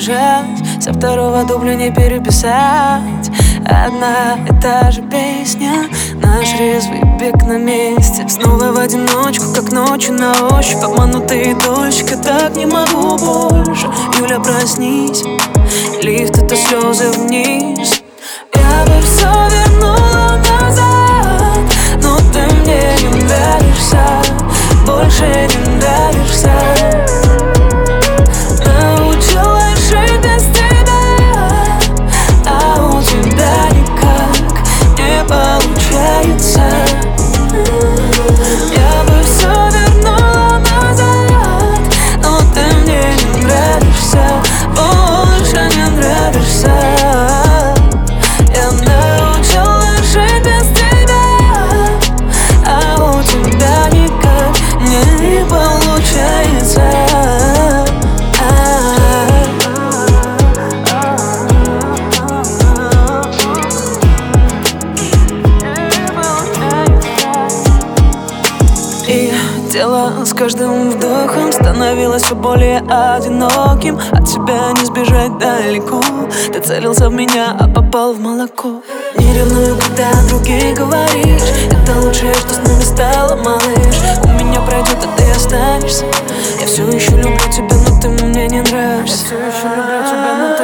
избежать, со второго дубля не переписать. Одна и та же песня, наш резвый бег на месте. Снова в одиночку, как ночью на ощупь. Обманутые дольщик, я так не могу больше. Юля, проснись, лифт — это слезы вниз. Я бы все вернула назад, но ты мне не нравишься, больше не нравишься. Научилась жить без тебя, а у тебя никак не получается. Я бы все вернула назад, но ты мне не нравишься, больше не нравишься. Я научилась жить без тебя, а у тебя никак не получается. И тело с каждым вдохом становилось все более одиноким. От тебя не сбежать далеко. Ты целился в меня, а попал в молоко. Не ревную, когда другие говоришь, это лучшее, что с нами стало, малыш. У меня пройдет, а ты останешься. Я все еще люблю тебя, но ты мне не нравишься. Я все еще люблю тебя, но ты